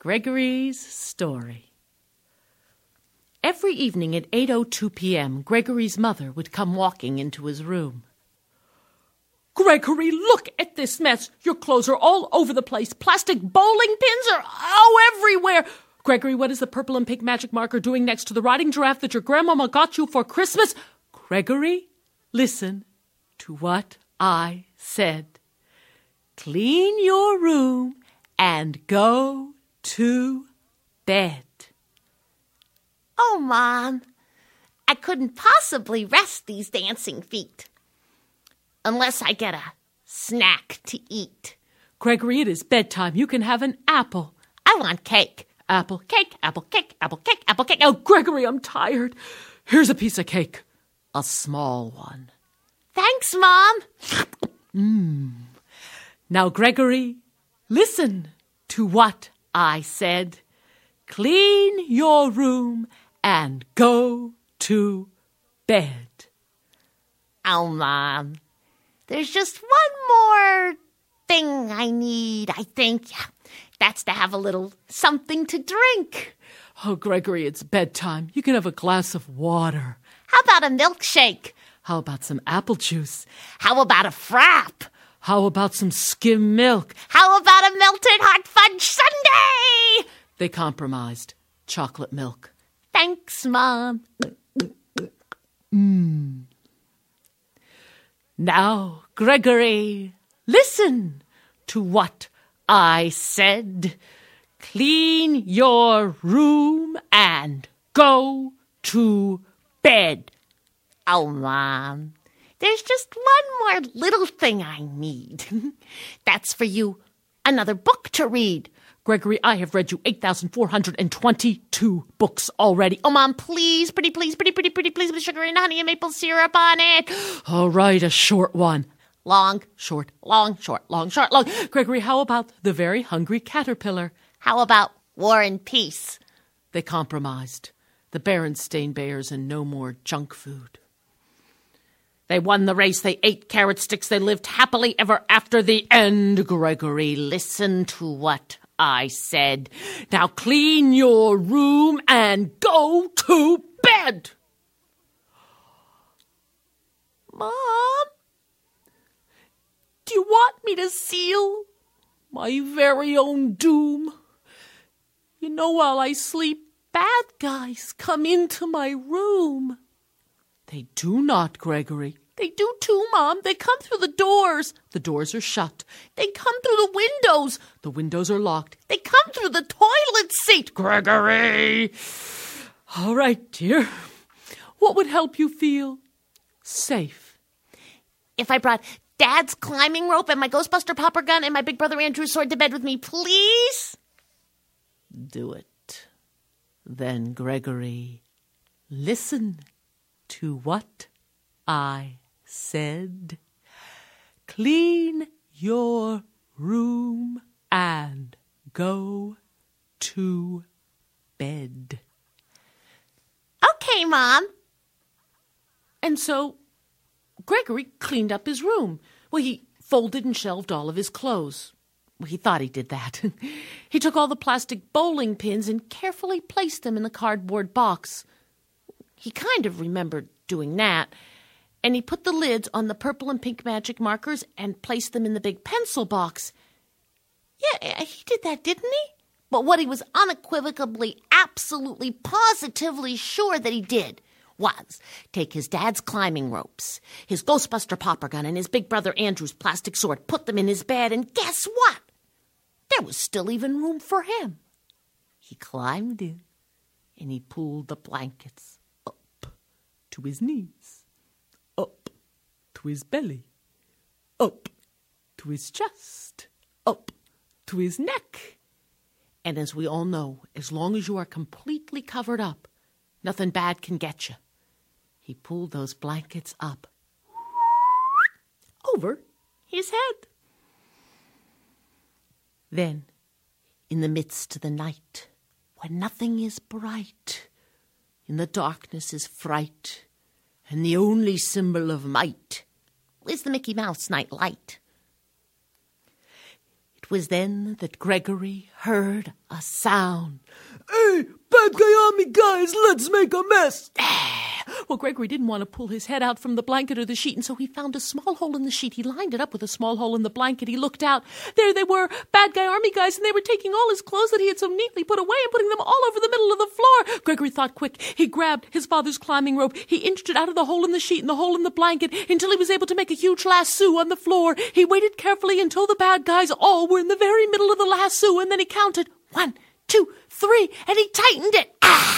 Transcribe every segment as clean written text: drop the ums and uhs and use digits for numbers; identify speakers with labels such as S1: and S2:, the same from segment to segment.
S1: Gregory's Story. Every evening at 8:02 p.m., Gregory's mother would come walking into his room. "Gregory, look at this mess. Your clothes are all over the place. Plastic bowling pins are everywhere. Gregory, what is the purple and pink magic marker doing next to the riding giraffe that your grandmama got you for Christmas? Gregory, listen to what I said. Clean your room and go to bed."
S2: "Oh, Mom, I couldn't possibly rest these dancing feet unless I get a snack to eat."
S1: "Gregory, it is bedtime. You can have an apple."
S2: "I want cake."
S1: "Apple cake, apple cake, apple cake, apple cake." "Oh, Gregory, I'm tired. Here's a piece of cake. A small one."
S2: "Thanks, Mom."
S1: Now, Gregory, listen to what I said. Clean your room and go to bed.
S2: "Oh, Mom, there's just one more thing I need, I think. That's to have a little something to drink."
S1: Oh, Gregory, it's bedtime. You can have a glass of water.
S2: "How about a milkshake?"
S1: How about some apple juice?
S2: "How about a frap?"
S1: How about some skim milk?
S2: "How about a melted hot fudge sundae?"
S1: They compromised. Chocolate milk.
S2: "Thanks, Mom."
S1: Now, Gregory, listen to what I said. Clean your room and go to bed.
S2: "Oh, Mom, there's just one more little thing I need. That's for you, another book to read."
S1: Gregory, I have read you 8,422 books already.
S2: "Oh, Mom, please, pretty, please, pretty, please, with sugar and honey and maple syrup on it."
S1: All right, a short one.
S2: "Long,
S1: Short.
S2: long, short, long, short, long."
S1: Gregory, how about The Very Hungry Caterpillar?
S2: "How about War and Peace?"
S1: They compromised. The Berenstain Bears and no more junk food. They won the race. They ate carrot sticks. They lived happily ever after. The end. Gregory, listen to what I said. Now clean your room and go to bed."
S2: "Mom,
S1: Do you want me to seal my very own doom? You know, while I sleep, bad guys come into my room." They do not, Gregory.
S2: they do too, Mom. They come through the doors.
S1: The doors are shut.
S2: They come through the windows.
S1: The windows are locked.
S2: They come through the toilet seat."
S1: Gregory! All right, dear. What would help you feel safe?
S2: "If I brought Dad's climbing rope and my Ghostbuster popper gun and my Big Brother Andrew's sword to bed with me, please?"
S1: Do it. Then, Gregory, listen to what I said. Clean your room and go to bed.
S2: "Okay, Mom."
S1: And so Gregory cleaned up his room. Well, he folded and shelved all of his clothes. Well, he thought he did that. He took all the plastic bowling pins and carefully placed them in the cardboard box. He kind of remembered doing that. And he put the lids on the purple and pink magic markers and placed them in the big pencil box.
S2: Yeah, he did that, didn't he? But what he was unequivocally, absolutely, positively sure that he did was take his dad's climbing ropes, his Ghostbuster popper gun, and his Big Brother Andrew's plastic sword, put them in his bed, and guess what? There was still even room for him. He climbed in, and he pulled the blankets up to his knees,
S1: Up to his belly, up to his chest, up to his neck. And as we all know, as long as you are completely covered up, nothing bad can get you. He pulled those blankets up over his head. Then, in the midst of the night, when nothing is bright, in the darkness is fright, and the only symbol of might is the Mickey Mouse night light. It was then that Gregory heard a sound.
S3: Hey, bad guy army guys, let's make a mess.
S1: Well, Gregory didn't want to pull his head out from the blanket or the sheet, and so he found a small hole in the sheet. He lined it up with a small hole in the blanket. He looked out. There they were, bad guy army guys, and they were taking all his clothes that he had so neatly put away and putting them all over the middle of the floor. Gregory thought quick. He grabbed his father's climbing rope. He inched it out of the hole in the sheet and the hole in the blanket until he was able to make a huge lasso on the floor. He waited carefully until the bad guys all were in the very middle of the lasso, and then he counted 1, 2, 3, and he tightened it.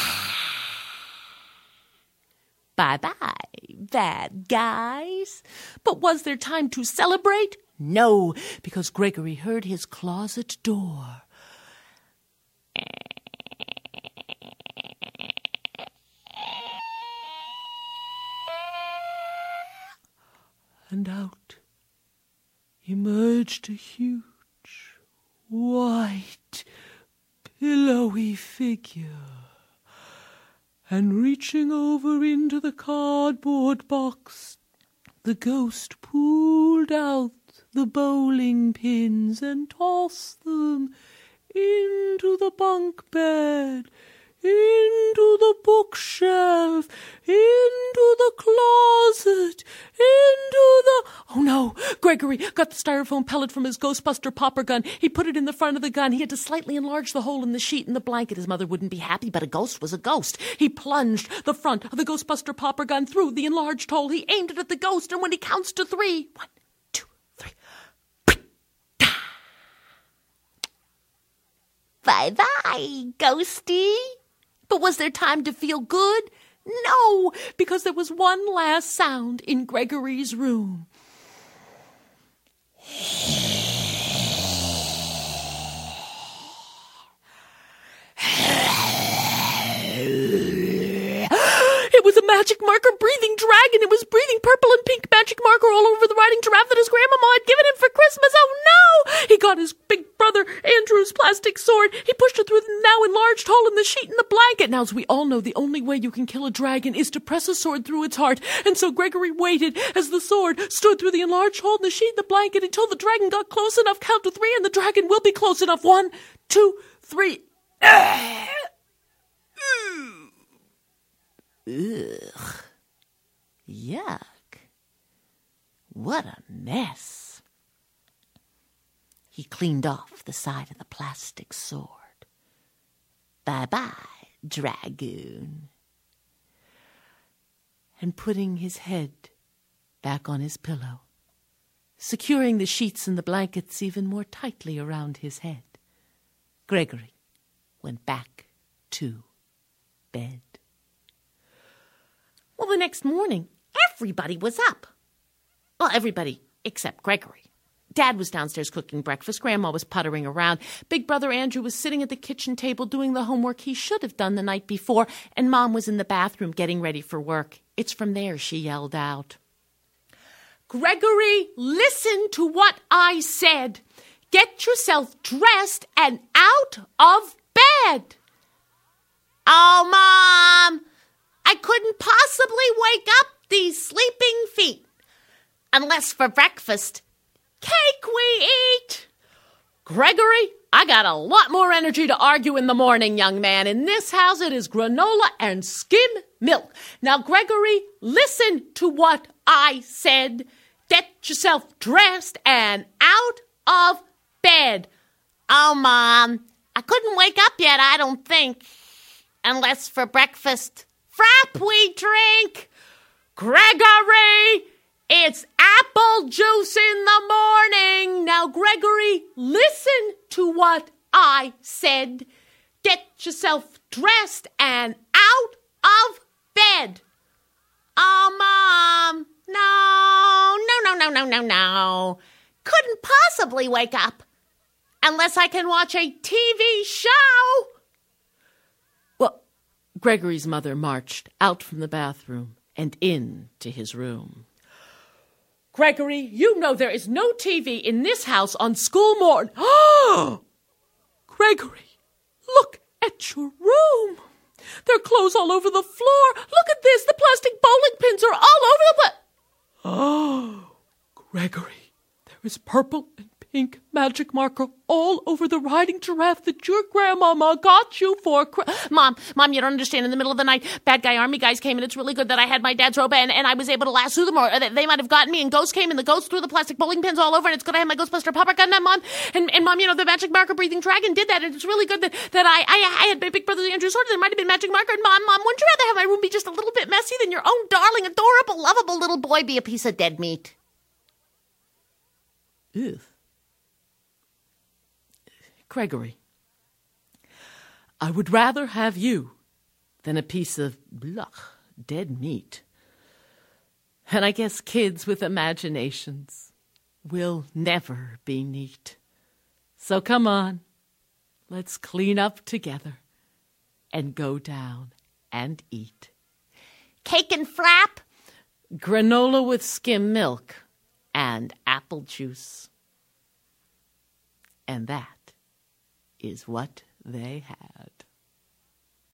S1: Bye-bye, bad guys. But was there time to celebrate? No, because Gregory heard his closet door.
S3: And out emerged a huge, white, pillowy figure. And reaching over into the cardboard box, the ghost pulled out the bowling pins and tossed them into the bunk bed, into the bookshelf, into the closet, into the... Oh no! Gregory got the styrofoam pellet from his Ghostbuster popper gun. He put it in the front of the gun. He had to slightly enlarge the hole in the sheet and the blanket. His mother wouldn't be happy, but a ghost was a ghost. He plunged the front of the Ghostbuster popper gun through the enlarged hole. He aimed it at the ghost, and when he counts to 3... 1, 2, 3... Bye-bye, ghosty. But was there time to feel good? No, because there was one last sound in Gregory's room. It was a magic marker breathing dragon. It was breathing purple and pink magic marker all over the riding giraffe that his grandmama had given him for Christmas. Oh no! He got his big brother Andrew's plastic sword. He pushed it through the now enlarged hole in the sheet and the blanket. Now, as we all know, the only way you can kill a dragon is to press a sword through its heart. And so Gregory waited as the sword stood through the enlarged hole in the sheet and the blanket until the dragon got close enough. Count to 3 and the dragon will be close enough. 1, 2, 3. Ugh. Yuck. What a mess. He cleaned off the side of the plastic sword. Bye-bye, dragoon. And putting his head back on his pillow, securing the sheets and the blankets even more tightly around his head, Gregory went back to bed. Well, the next morning, everybody was up. Well, everybody except Gregory. Dad was downstairs cooking breakfast. Grandma was puttering around. Big brother Andrew was sitting at the kitchen table doing the homework he should have done the night before, and Mom was in the bathroom getting ready for work. It's from there she yelled out, "Gregory, listen to what I said. Get yourself dressed and out of bed." "Oh, Mom, I couldn't possibly wake up these sleeping feet. Unless for breakfast, cake we eat." "Gregory, I got a lot more energy to argue in the morning, young man. In this house, it is granola and skim milk. Now, Gregory, listen to what I said. Get yourself dressed and out of bed." "Oh, Mom, I couldn't wake up yet, I don't think. Unless for breakfast, frap we drink." "Gregory, it's apple juice in the morning. Now, Gregory, listen to what I said. Get yourself dressed and out of bed." "Oh, Mom, no. Couldn't possibly wake up unless I can watch a TV show." Well, Gregory's mother marched out from the bathroom and into his room. "Gregory, you know there is no TV in this house on school morning." "Oh! Gregory, look at your room. There are clothes all over the floor. Look at this. The plastic bowling pins are all over the place." "Oh, Gregory, there is purple and
S1: pink magic marker all over the riding giraffe that your grandmama got you for
S2: Mom, you don't understand. In the middle of the night, bad guy army guys came, and it's really good that I had my dad's robe, and I was able to lasso them, or they might have gotten me, and ghosts came, and the ghost threw the plastic bowling pins all over, and it's good I have my Ghostbuster popper gun now, Mom. And Mom, the magic marker breathing dragon did that, and it's really good that I had my big brother Andrew's sword. There might have been magic marker, and Mom, wouldn't you rather have my room be just a little bit messy than your own darling, adorable, lovable little boy be a piece of dead meat?
S1: Ew. Gregory, I would rather have you than a piece of dead meat. And I guess kids with imaginations will never be neat. So come on, let's clean up together and go down and eat.
S2: Cake and frap?
S1: Granola with skim milk and apple juice. And that is what they had.